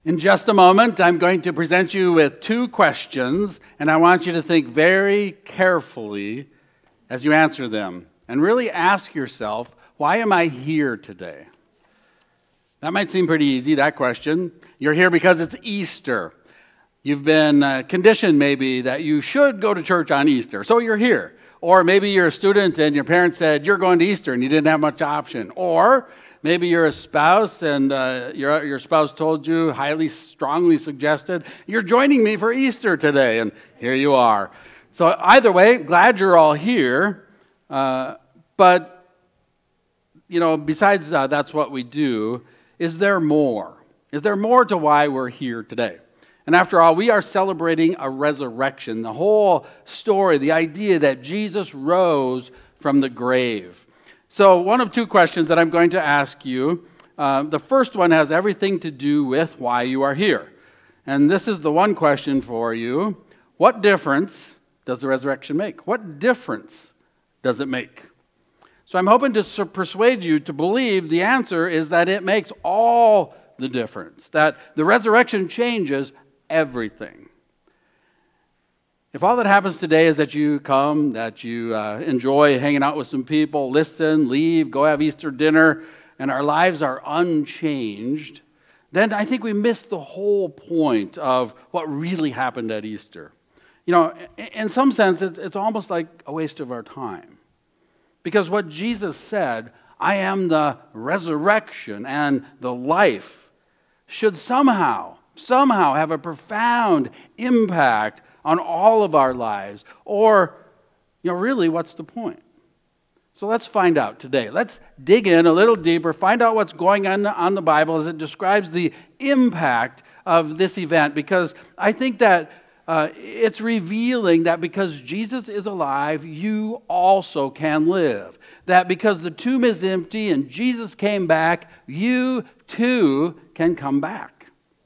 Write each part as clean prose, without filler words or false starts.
In just a moment, I'm going to present you with two questions, and I want you to think very carefully as you answer them. And really ask yourself, why am I here today? That might seem pretty easy, that question. You're here because it's Easter. You've been conditioned maybe that you should go to church on Easter, so you're here. Or maybe you're a student and your parents said, you're going to Easter, and you didn't have much option. Or maybe you're a spouse and your spouse told you, highly, strongly suggested, you're joining me for Easter today, and here you are. So either way, glad you're all here. But, besides that's what we do, is there more? Is there more to why we're here today? And after all, we are celebrating a resurrection, the whole story, the idea that Jesus rose from the grave. So one of two questions that I'm going to ask you. The first one has everything to do with why you are here. And this is the one question for you. What difference does the resurrection make? What difference does it make? So I'm hoping to persuade you to believe the answer is that it makes all the difference, that the resurrection changes everything. If all that happens today is that you come, that you enjoy hanging out with some people, listen, leave, go have Easter dinner, and our lives are unchanged, then I think we miss the whole point of what really happened at Easter. In some sense, it's almost like a waste of our time. Because what Jesus said, I am the resurrection and the life, should somehow have a profound impact on all of our lives. Or, really, what's the point? So let's find out today. Let's dig in a little deeper, find out what's going on the Bible as it describes the impact of this event. Because I think that it's revealing that because Jesus is alive, you also can live. That because the tomb is empty and Jesus came back, you too can come back.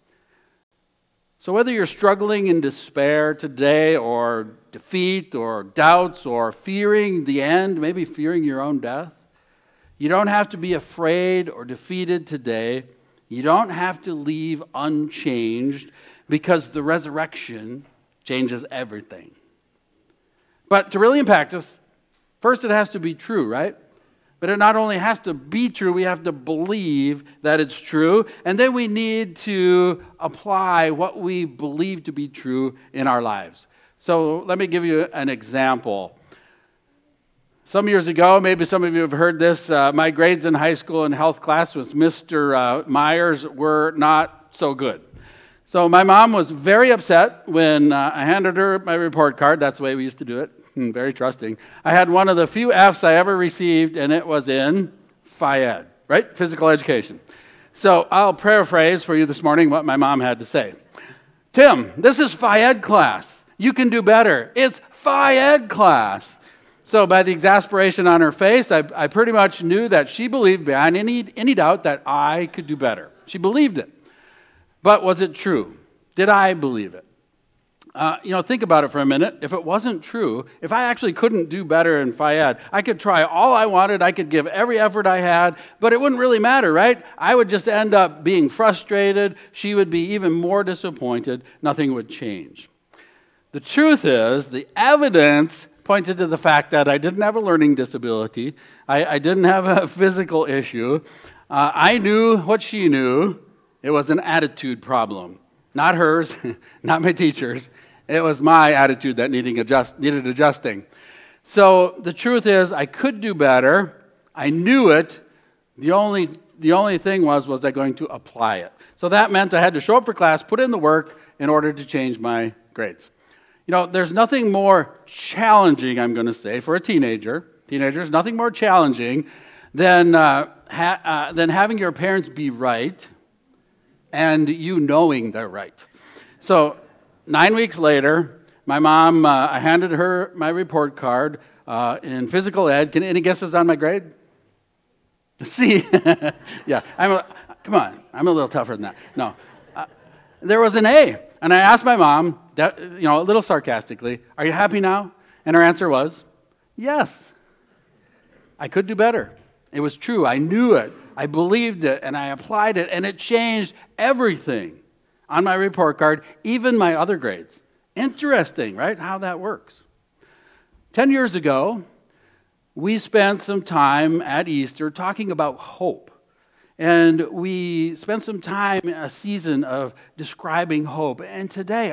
So whether you're struggling in despair today or defeat or doubts or fearing the end, maybe fearing your own death, you don't have to be afraid or defeated today. You don't have to leave unchanged because the resurrection changes everything. But to really impact us, first it has to be true, right? But it not only has to be true, we have to believe that it's true, and then we need to apply what we believe to be true in our lives. So let me give you an example. Some years ago, maybe some of you have heard this, my grades in high school in health class with Mr. Myers were not so good. So my mom was very upset when I handed her my report card. That's the way we used to do it. Very trusting. I had one of the few F's I ever received, and it was in Phy-Ed, right? Physical education. So I'll paraphrase for you this morning what my mom had to say. Tim, this is Phy-Ed class. You can do better. It's Phy-Ed class. So by the exasperation on her face, I pretty much knew that she believed beyond any doubt that I could do better. She believed it. But was it true? Did I believe it? Think about it for a minute. If it wasn't true, if I actually couldn't do better in Phy-Ed, I could try all I wanted, I could give every effort I had, but it wouldn't really matter, right? I would just end up being frustrated. She would be even more disappointed. Nothing would change. The truth is, the evidence pointed to the fact that I didn't have a learning disability. I didn't have a physical issue. I knew what she knew. It was an attitude problem. Not hers, not my teacher's. It was my attitude that needed adjusting. So the truth is, I could do better. I knew it. The only thing was I going to apply it? So that meant I had to show up for class, put in the work in order to change my grades. There's nothing more challenging, I'm going to say, for a teenager. Teenagers, nothing more challenging than having your parents be right and you knowing they're right. So 9 weeks later, my mom, I handed her my report card in physical ed. Any guesses on my grade? C. Yeah, come on, I'm a little tougher than that. No, there was an A. And I asked my mom, a little sarcastically, are you happy now? And her answer was, yes. I could do better. It was true. I knew it. I believed it, and I applied it, and it changed everything. on my report card, even my other grades. Interesting, right, how that works. 10 years ago, we spent some time at Easter talking about hope. And we spent some time, a season of describing hope. And today,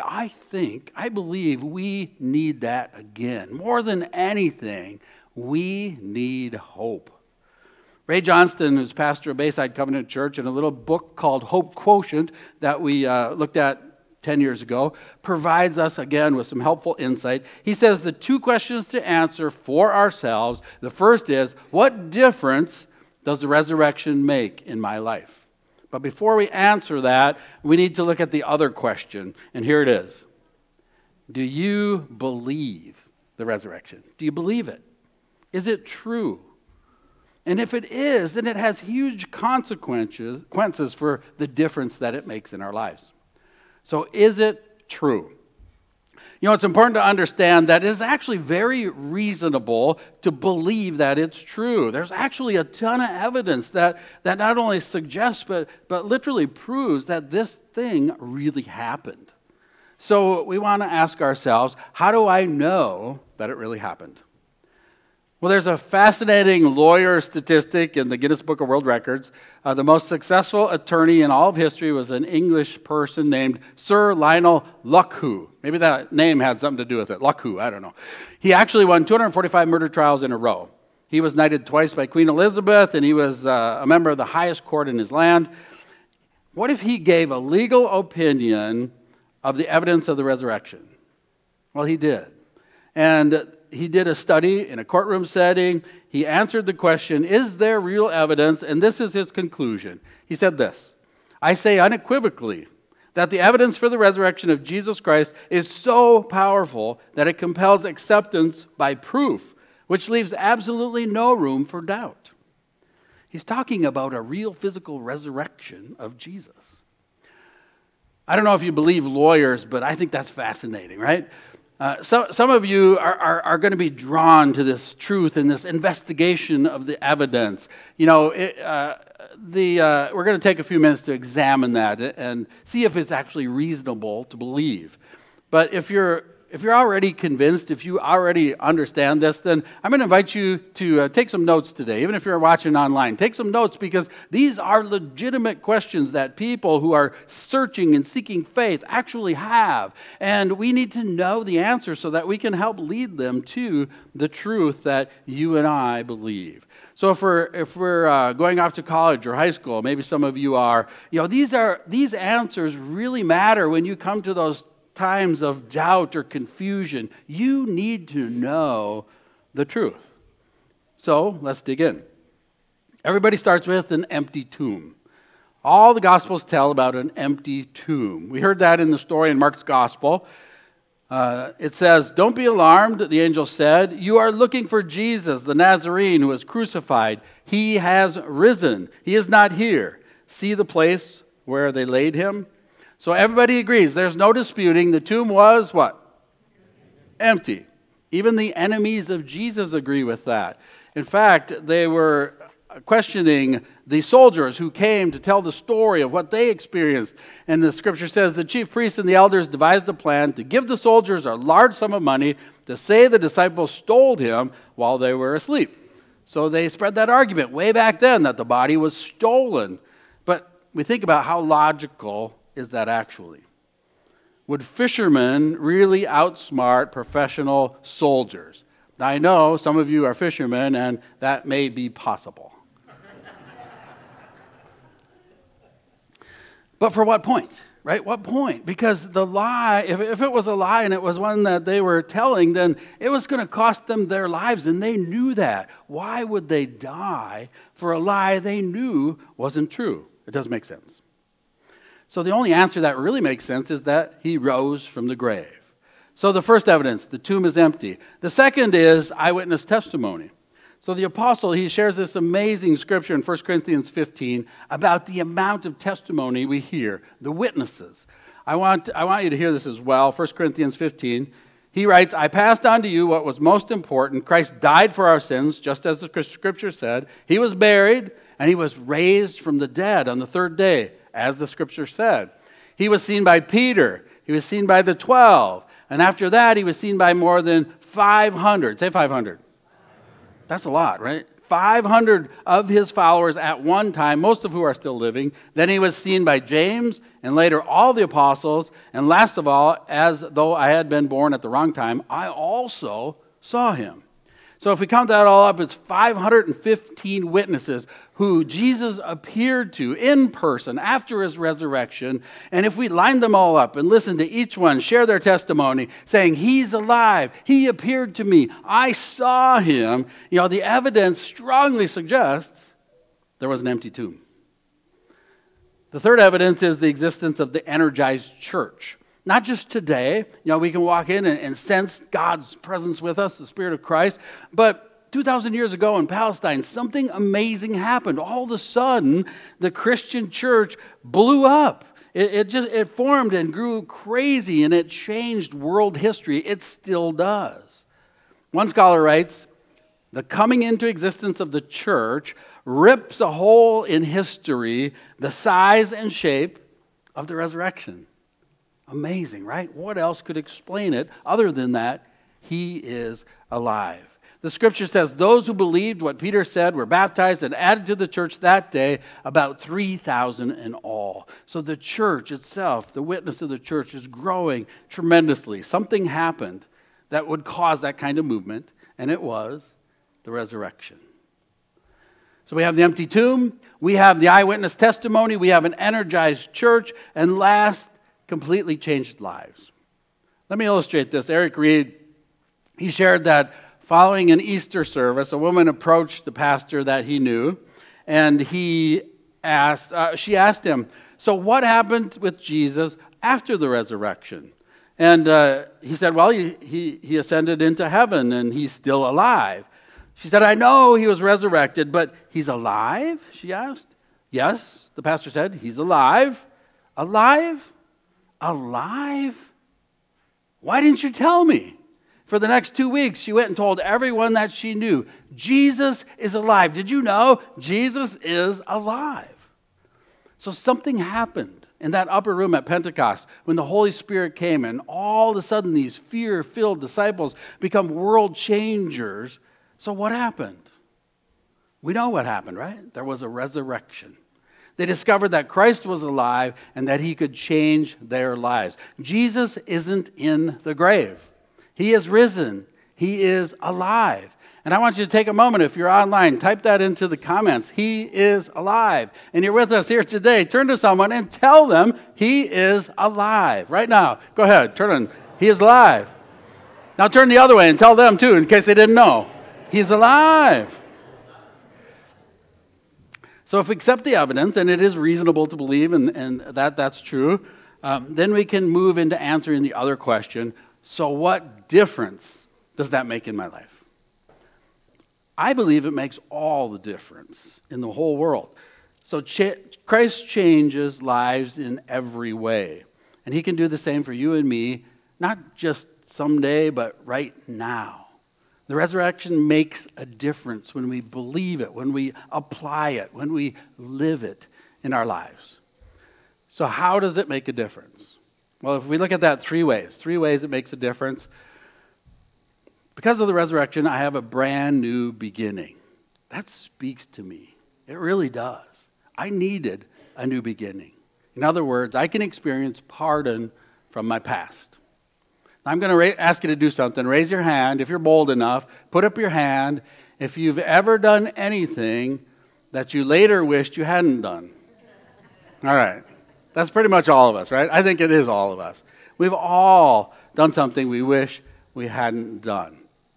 I believe we need that again. More than anything, we need hope. Ray Johnston, who's pastor of Bayside Covenant Church, in a little book called Hope Quotient that we looked at 10 years ago, provides us again with some helpful insight. He says the two questions to answer for ourselves. The first is, what difference does the resurrection make in my life? But before we answer that, we need to look at the other question, and here it is. Do you believe the resurrection? Do you believe it? Is it true? And if it is, then it has huge consequences for the difference that it makes in our lives. So is it true? You know, it's important to understand that it is actually very reasonable to believe that it's true. There's actually a ton of evidence that not only suggests but literally proves that this thing really happened. So we want to ask ourselves, how do I know that it really happened? Well, there's a fascinating lawyer statistic in the Guinness Book of World Records. The most successful attorney in all of history was an English person named Sir Lionel Luckhoo. Maybe that name had something to do with it. Luckhoo, I don't know. He actually won 245 murder trials in a row. He was knighted twice by Queen Elizabeth, and he was a member of the highest court in his land. What if he gave a legal opinion of the evidence of the resurrection? Well, he did. And he did a study in a courtroom setting. He answered the question, is there real evidence? And this is his conclusion. He said this, I say unequivocally that the evidence for the resurrection of Jesus Christ is so powerful that it compels acceptance by proof, which leaves absolutely no room for doubt. He's talking about a real physical resurrection of Jesus. I don't know if you believe lawyers, but I think that's fascinating, right? Some of you are going to be drawn to this truth and this investigation of the evidence. You know, we're going to take a few minutes to examine that and see if it's actually reasonable to believe. But if you're already convinced, if you already understand this, then I'm going to invite you to take some notes today, even if you're watching online. Take some notes because these are legitimate questions that people who are searching and seeking faith actually have. And we need to know the answer so that we can help lead them to the truth that you and I believe. So if we're going off to college or high school, maybe some of you are, you know, these answers really matter when you come to those times of doubt or confusion. You need to know the truth. So let's dig in. Everybody starts with an empty tomb. All the Gospels tell about an empty tomb. We heard that in the story in Mark's Gospel. It says, "Don't be alarmed," the angel said. "You are looking for Jesus, the Nazarene, who was crucified. He has risen. He is not here. See the place where they laid him?" So everybody agrees. There's no disputing. The tomb was what? Empty. Even the enemies of Jesus agree with that. In fact, they were questioning the soldiers who came to tell the story of what they experienced. And the scripture says the chief priests and the elders devised a plan to give the soldiers a large sum of money to say the disciples stole him while they were asleep. So they spread that argument way back then that the body was stolen. But we think about how logical is that actually? Would fishermen really outsmart professional soldiers? Now, I know some of you are fishermen, and that may be possible. But for what point, right? What point? Because the lie, if it was a lie and it was one that they were telling, then it was going to cost them their lives, and they knew that. Why would they die for a lie they knew wasn't true? It doesn't make sense. So the only answer that really makes sense is that he rose from the grave. So the first evidence, the tomb is empty. The second is eyewitness testimony. So the apostle, he shares this amazing scripture in 1 Corinthians 15 about the amount of testimony we hear, the witnesses. I want you to hear this as well. 1 Corinthians 15, he writes, "I passed on to you what was most important. Christ died for our sins, just as the scripture said. He was buried, and he was raised from the dead on the third day, as the scripture said. He was seen by Peter. He was seen by the 12. And after that, he was seen by more than 500. Say 500. That's a lot, right? 500 of his followers at one time, most of who are still living. Then he was seen by James, and later all the apostles. And last of all, as though I had been born at the wrong time, I also saw him. So if we count that all up, it's 515 witnesses who Jesus appeared to in person after his resurrection. And if we line them all up and listen to each one share their testimony, saying, he's alive, he appeared to me, I saw him, the evidence strongly suggests there was an empty tomb. The third evidence is the existence of the energized church. Not just today, we can walk in and sense God's presence with us, the Spirit of Christ, but 2,000 years ago in Palestine, something amazing happened. All of a sudden, the Christian church blew up. It formed and grew crazy, and it changed world history. It still does. One scholar writes, the coming into existence of the church rips a hole in history the size and shape of the resurrection. Amazing, right? What else could explain it other than that he is alive? The scripture says those who believed what Peter said were baptized and added to the church that day, about 3,000 in all. So the church itself, the witness of the church, is growing tremendously. Something happened that would cause that kind of movement, and it was the resurrection. So we have the empty tomb, we have the eyewitness testimony, we have an energized church, and last, completely changed lives. Let me illustrate this. Eric Reed, he shared that following an Easter service, a woman approached the pastor that he knew, and she asked him, so what happened with Jesus after the resurrection? And he said, well, he ascended into heaven, and he's still alive. She said, I know he was resurrected, but he's alive? She asked. Yes, the pastor said, he's alive. Alive? Alive? Why didn't you tell me? For the next 2 weeks, she went and told everyone that she knew, Jesus is alive. Did you know Jesus is alive? So something happened in that upper room at Pentecost when the Holy Spirit came, and all of a sudden these fear-filled disciples become world changers. So what happened? We know what happened, right? There was a resurrection. They discovered that Christ was alive and that he could change their lives. Jesus isn't in the grave. He is risen. He is alive. And I want you to take a moment, if you're online, type that into the comments. He is alive. And you're with us here today. Turn to someone and tell them he is alive. Right now. Go ahead. Turn on. He is alive. Now turn the other way and tell them too, in case they didn't know. He's alive. So if we accept the evidence, and it is reasonable to believe, and that's true, then we can move into answering the other question, so what difference does that make in my life? I believe it makes all the difference in the whole world. So Christ changes lives in every way. And he can do the same for you and me, not just someday, but right now. The resurrection makes a difference when we believe it, when we apply it, when we live it in our lives. So how does it make a difference? Well, if we look at that three ways it makes a difference. Because of the resurrection, I have a brand new beginning. That speaks to me. It really does. I needed a new beginning. In other words, I can experience pardon from my past. I'm going to ask you to do something. Raise your hand if you're bold enough. Put up your hand if you've ever done anything that you later wished you hadn't done. All right. That's pretty much all of us, right? I think it is all of us. We've all done something we wish we hadn't done.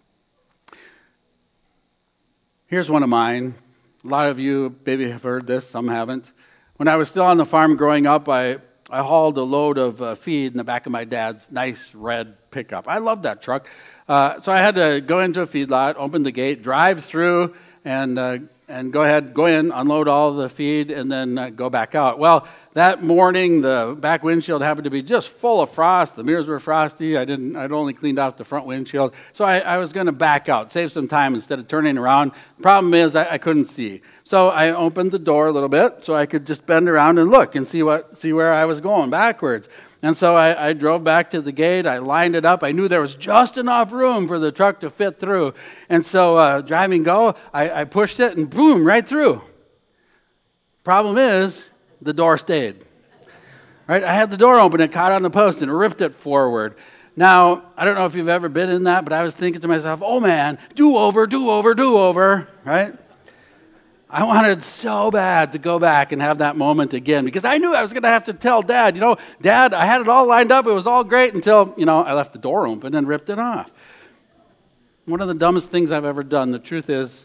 Here's one of mine. A lot of you maybe have heard this, some haven't. When I was still on the farm growing up, I hauled a load of feed in the back of my dad's nice red pickup. I loved that truck. So I had to go into a feedlot, open the gate, drive through, and and go in, unload all the feed, and then go back out. Well, that morning, the back windshield happened to be just full of frost. The mirrors were frosty. I'd only cleaned out the front windshield. So I was going to back out, save some time instead of turning around. The problem is I couldn't see. So I opened the door a little bit so I could just bend around and look and see where I was going backwards. And so I drove back to the gate. I lined it up. I knew there was just enough room for the truck to fit through. And so driving go, I pushed it and boom, right through. Problem is, the door stayed. Right? I had the door open, it caught on the post and ripped it forward. Now, I don't know if you've ever been in that, but I was thinking to myself, oh man, do over, right? I wanted so bad to go back and have that moment again because I knew I was going to have to tell Dad, Dad, I had it all lined up. It was all great until, I left the door open and ripped it off. One of the dumbest things I've ever done. The truth is,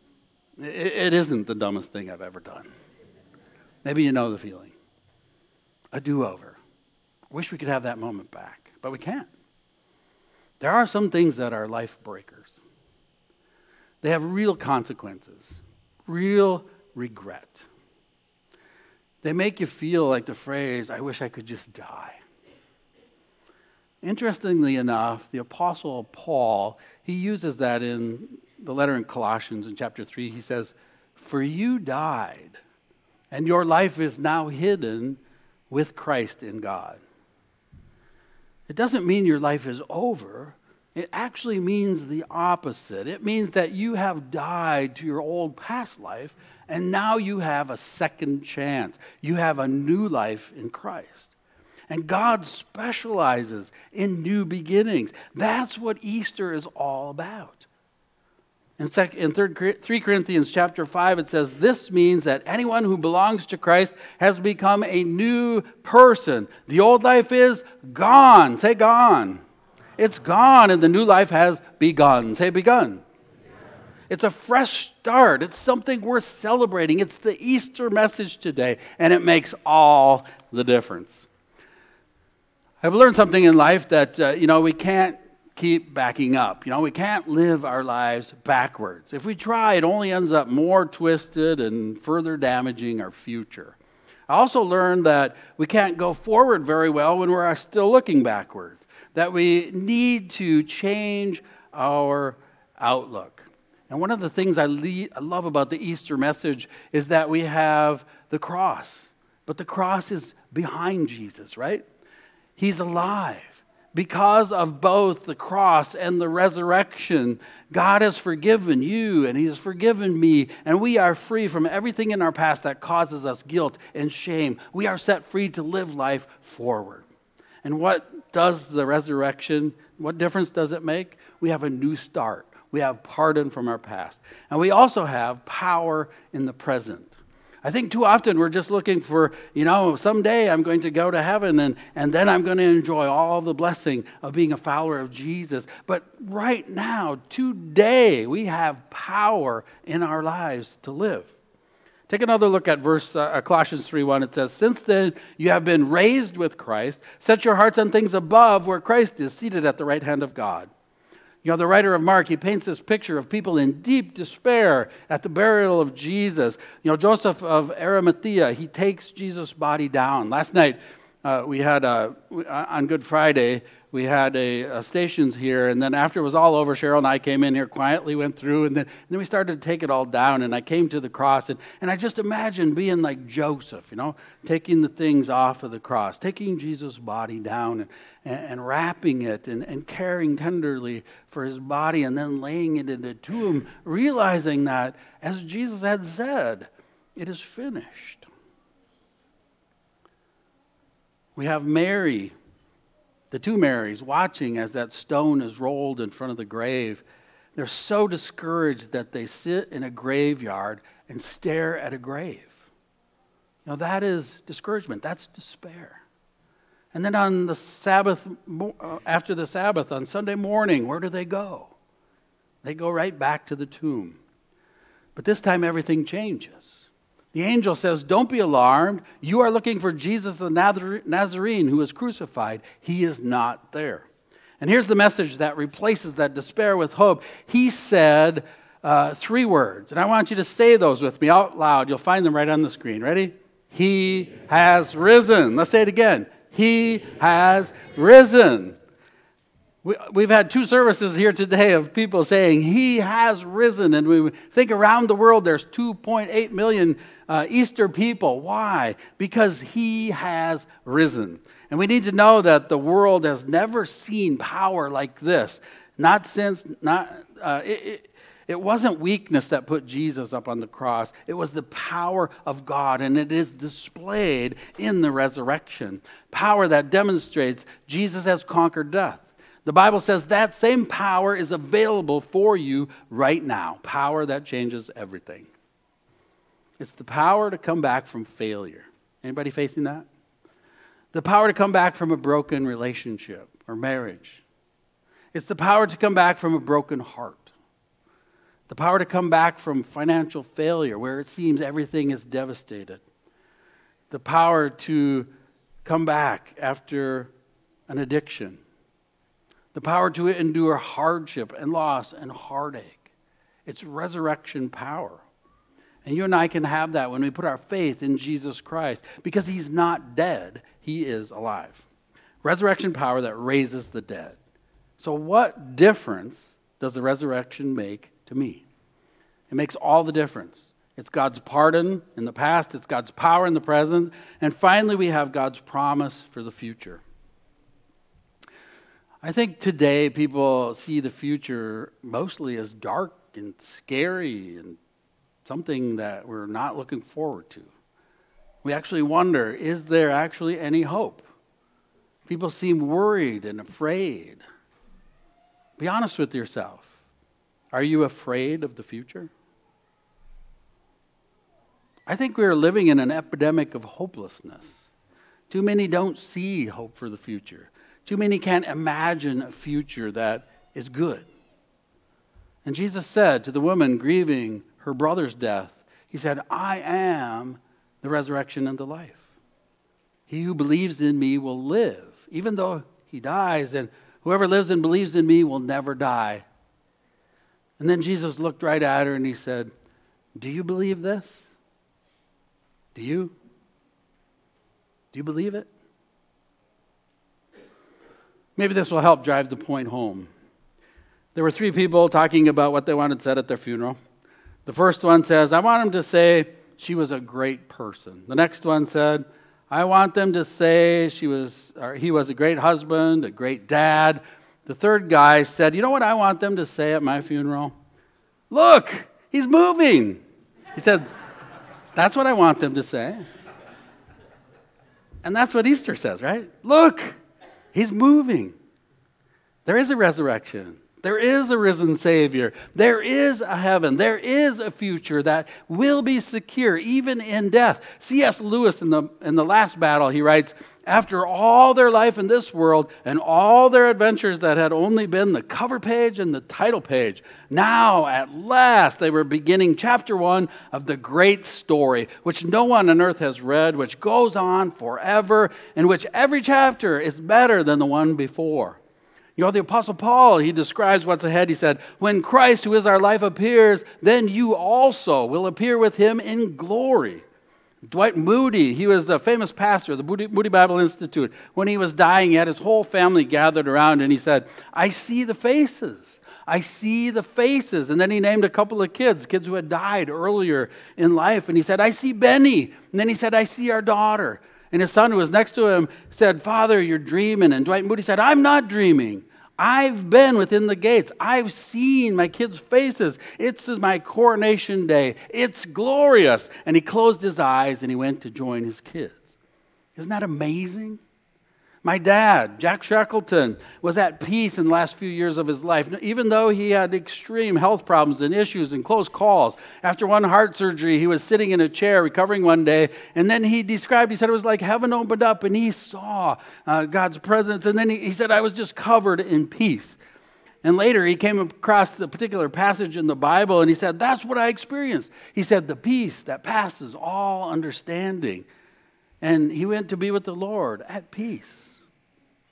it isn't the dumbest thing I've ever done. Maybe you know the feeling. A do-over. Wish we could have that moment back, but we can't. There are some things that are life breakers. They have real consequences. Real regret. They make you feel like the phrase, I wish I could just die. Interestingly enough, the Apostle Paul, he uses that in the letter in Colossians in chapter 3. He says, for you died, and your life is now hidden with Christ in God. It doesn't mean your life is over. It actually means the opposite. It means that you have died to your old past life, and now you have a second chance. You have a new life in Christ. And God specializes in new beginnings. That's what Easter is all about. In 3 Corinthians chapter 5, it says, this means that anyone who belongs to Christ has become a new person. The old life is gone. Say gone. It's gone, and the new life has begun. Say begun. It's a fresh start. It's something worth celebrating. It's the Easter message today, and it makes all the difference. I've learned something in life that, we can't keep backing up. We can't live our lives backwards. If we try, it only ends up more twisted and further damaging our future. I also learned that we can't go forward very well when we're still looking backwards. That we need to change our outlook. And one of the things I love about the Easter message is that we have the cross. But the cross is behind Jesus, right? He's alive. Because of both the cross and the resurrection, God has forgiven you and He has forgiven me, and we are free from everything in our past that causes us guilt and shame. We are set free to live life forward. And what does the resurrection, what difference does it make? We have a new start. We have pardon from our past. And we also have power in the present. I think too often we're just looking for, someday I'm going to go to heaven and then I'm going to enjoy all the blessing of being a follower of Jesus. But right now, today, we have power in our lives to live. Take another look at Colossians 3:1. It says, since then you have been raised with Christ, set your hearts on things above where Christ is seated at the right hand of God. The writer of Mark, he paints this picture of people in deep despair at the burial of Jesus. Joseph of Arimathea, he takes Jesus' body down. Last night, we had on Good Friday, we had a stations here, and then after it was all over, Cheryl and I came in here quietly, went through, and then we started to take it all down, and I came to the cross, and I just imagined being like Joseph, taking the things off of the cross, taking Jesus' body down and wrapping it and caring tenderly for his body, and then laying it in a tomb, realizing that, as Jesus had said, it is finished. We have Mary, the two Marys, watching as that stone is rolled in front of the grave. They're so discouraged that they sit in a graveyard and stare at a grave. That is discouragement. That's despair. And then on the Sabbath, after the Sabbath, on Sunday morning, where do they go? They go right back to the tomb. But this time everything changes. The angel says, don't be alarmed. You are looking for Jesus the Nazarene who was crucified. He is not there. And here's the message that replaces that despair with hope. He said, three words, and I want you to say those with me out loud. You'll find them right on the screen. Ready? He has risen. Let's say it again. He has risen. We've had two services here today of people saying, He has risen. And we think around the world there's 2.8 million Easter people. Why? Because He has risen. And we need to know that the world has never seen power like this. It wasn't weakness that put Jesus up on the cross. It was the power of God, and it is displayed in the resurrection. Power that demonstrates Jesus has conquered death. The Bible says that same power is available for you right now. Power that changes everything. It's the power to come back from failure. Anybody facing that? The power to come back from a broken relationship or marriage. It's the power to come back from a broken heart. The power to come back from financial failure where it seems everything is devastated. The power to come back after an addiction. The power to endure hardship and loss and heartache. It's resurrection power. And you and I can have that when we put our faith in Jesus Christ. Because He's not dead, He is alive. Resurrection power that raises the dead. So what difference does the resurrection make to me? It makes all the difference. It's God's pardon in the past. It's God's power in the present. And finally, we have God's promise for the future. I think today people see the future mostly as dark and scary and something that we're not looking forward to. We actually wonder, is there actually any hope? People seem worried and afraid. Be honest with yourself. Are you afraid of the future? I think we are living in an epidemic of hopelessness. Too many don't see hope for the future. Too many can't imagine a future that is good. And Jesus said to the woman grieving her brother's death, He said, I am the resurrection and the life. He who believes in me will live, even though he dies, and whoever lives and believes in me will never die. And then Jesus looked right at her and He said, do you believe this? Do you? Do you believe it? Maybe this will help drive the point home. There were three people talking about what they wanted said at their funeral. The first one says, I want them to say she was a great person. The next one said, I want them to say he was a great husband, a great dad. The third guy said, you know what I want them to say at my funeral? Look, he's moving. He said, that's what I want them to say. And that's what Easter says, right? Look, He's moving. There is a resurrection. There is a risen Savior. There is a heaven. There is a future that will be secure even in death. C.S. Lewis in the Last Battle, he writes, after all their life in this world and all their adventures that had only been the cover page and the title page, now at last they were beginning chapter 1 of the great story, which no one on earth has read, which goes on forever, in which every chapter is better than the one before. You know, the Apostle Paul, he describes what's ahead. He said, when Christ, who is our life, appears, then you also will appear with Him in glory. Dwight Moody, he was a famous pastor of the Moody Bible Institute. When he was dying, he had his whole family gathered around, and he said, I see the faces. I see the faces. And then he named a couple of kids who had died earlier in life. And he said, I see Benny. And then he said, I see our daughter. And his son who was next to him said, Father, you're dreaming. And Dwight Moody said, I'm not dreaming. I've been within the gates. I've seen my kids' faces. It's my coronation day. It's glorious. And he closed his eyes and he went to join his kids. Isn't that amazing? My dad, Jack Shackleton, was at peace in the last few years of his life, even though he had extreme health problems and issues and close calls. After one heart surgery, he was sitting in a chair recovering one day, and then he said it was like heaven opened up, and he saw God's presence, and then he said, I was just covered in peace. And later, he came across the particular passage in the Bible, and he said, that's what I experienced. He said, the peace that passes all understanding. And he went to be with the Lord at peace.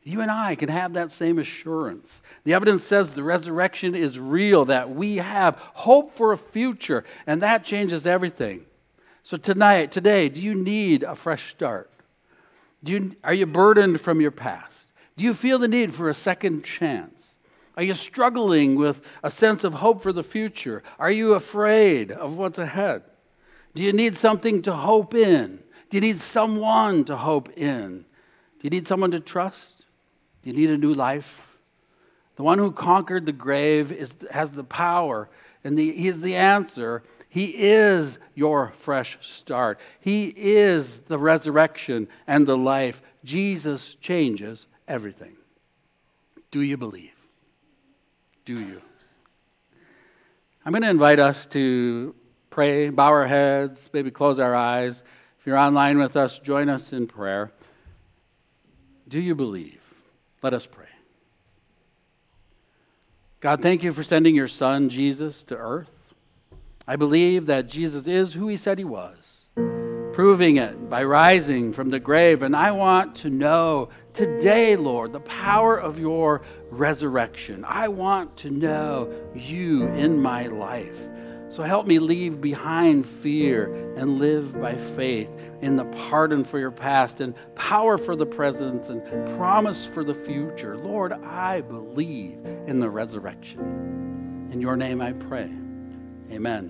You and I can have that same assurance. The evidence says the resurrection is real, that we have hope for a future, and that changes everything. So today, do you need a fresh start? Are you burdened from your past? Do you feel the need for a second chance? Are you struggling with a sense of hope for the future? Are you afraid of what's ahead? Do you need something to hope in? Do you need someone to hope in? Do you need someone to trust? Do you need a new life? The one who conquered the grave has the power, and he is the answer. He is your fresh start. He is the resurrection and the life. Jesus changes everything. Do you believe? Do you? I'm going to invite us to pray, bow our heads, maybe close our eyes. If you're online with us, join us in prayer. Do you believe? Let us pray. God, thank you for sending your Son, Jesus, to earth. I believe that Jesus is who he said he was, proving it by rising from the grave. And I want to know today, Lord, the power of your resurrection. I want to know you in my life. So help me leave behind fear and live by faith in the pardon for your past and power for the present and promise for the future. Lord, I believe in the resurrection. In your name I pray. Amen.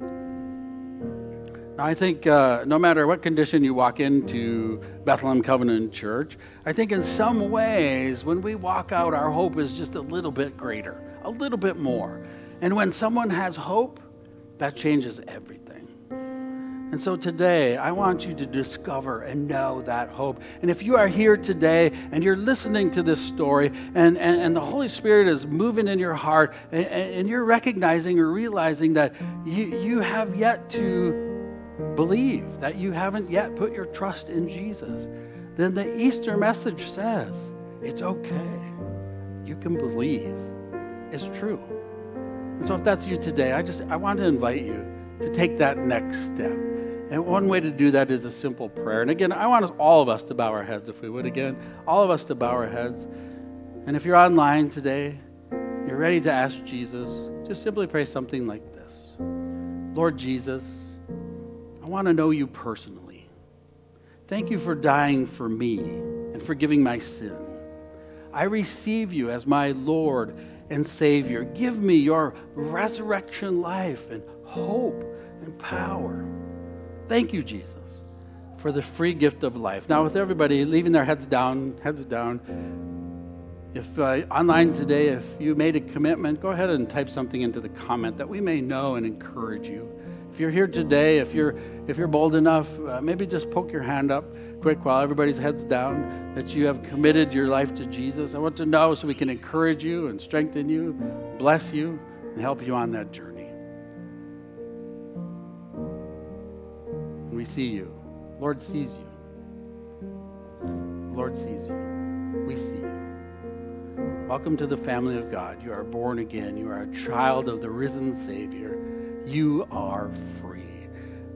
Now, I think no matter what condition you walk into Bethlehem Covenant Church, I think in some ways when we walk out, our hope is just a little bit greater, a little bit more. And when someone has hope, that changes everything. And so today, I want you to discover and know that hope. And if you are here today and you're listening to this story and the Holy Spirit is moving in your heart and you're recognizing or realizing that you have yet to believe, that you haven't yet put your trust in Jesus, then the Easter message says it's okay. You can believe. It's true. And so if that's you today, I want to invite you to take that next step. And one way to do that is a simple prayer. And again, I want all of us to bow our heads, if we would again. All of us to bow our heads. And if you're online today, you're ready to ask Jesus, just simply pray something like this. Lord Jesus, I want to know you personally. Thank you for dying for me and forgiving my sin. I receive you as my Lord and Savior. Give me your resurrection life and hope and power. Thank you, Jesus, for the free gift of life. Now, with everybody leaving their heads down, if online today, if you made a commitment, go ahead and type something into the comment that we may know and encourage you. If you're here today, if you're bold enough, maybe just poke your hand up quick while everybody's heads down, that you have committed your life to Jesus. I want to know so we can encourage you and strengthen you, bless you, and help you on that journey. And we see you. Lord sees you. Lord sees you. We see you. Welcome to the family of God. You are born again. You are a child of the risen Savior. You are free.